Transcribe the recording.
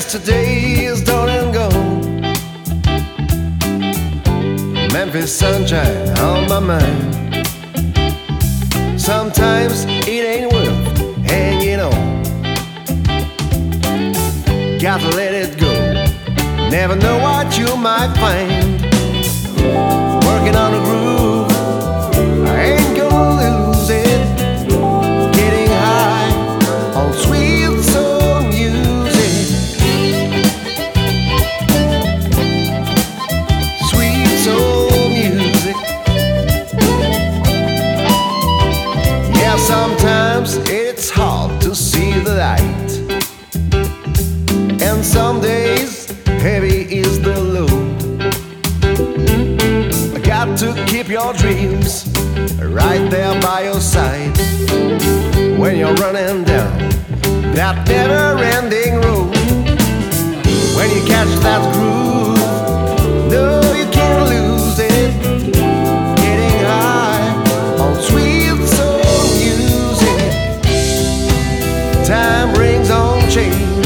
Yesterday is done and gone. Memphis sunshine on my mind. Sometimes it ain't worth hanging on. Gotta let it go. Never know what you might find. Working on a groove, I ain't gonna lose it. Getting high on sweet soul music. Sweet soul music. Yeah, sometimes it's hard to see the light, and some days heavy is the load. Got to keep your dreams right there by your side when you're running down that never-ending road. When you catch that groove, no, you can't lose it. Getting high on sweet soul music. Time rings on chains.